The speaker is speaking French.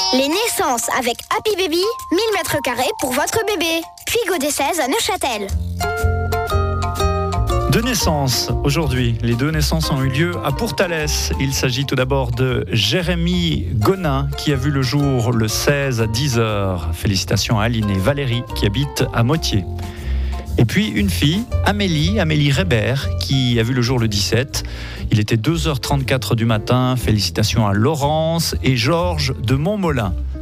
Les naissances avec Happy Baby, 1000 m² pour votre bébé. Puy des 16 à Neuchâtel. Deux naissances aujourd'hui. Les deux naissances ont eu lieu à Pourtalès. Il s'agit tout d'abord de Jérémy Gonin qui a vu le jour le 16 à 10h. Félicitations à Aline et Valérie qui habitent à Motier. Et puis une fille, Amélie Rébert, qui a vu le jour le 17. Il était 2h34 du matin. Félicitations à Laurence et Georges de Montmolin.